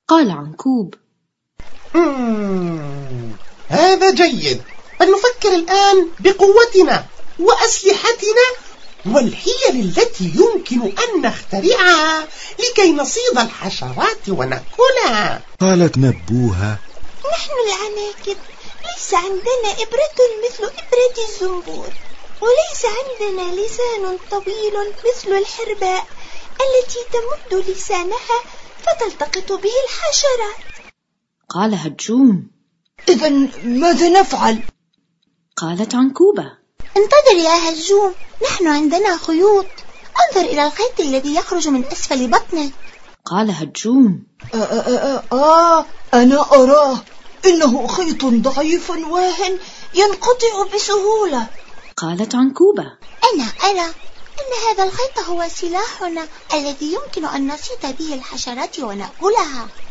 قال عنكوب: هذا جيد. فلنفكر الآن بقوتنا وأسلحتنا والحيل التي يمكن أن نخترعها لكي نصيد الحشرات ونأكلها. قالت نبوها: نحن العناكب ليس عندنا إبرة مثل إبرة الزنبور، وليس عندنا لسان طويل مثل الحرباء التي تمد لسانها فتلتقط به الحشرات. قال هجوم: إذن ماذا نفعل؟ قالت عنكوبة: انتظر يا هجوم، نحن عندنا خيوط، انظر إلى الخيط الذي يخرج من أسفل بطنك. قال هجوم: أنا أراه، إنه خيط ضعيف واهن ينقطع بسهولة. قالت عنكوبة: أنا أرى أن هذا الخيط هو سلاحنا الذي يمكن أن نصيد به الحشرات ونأكلها.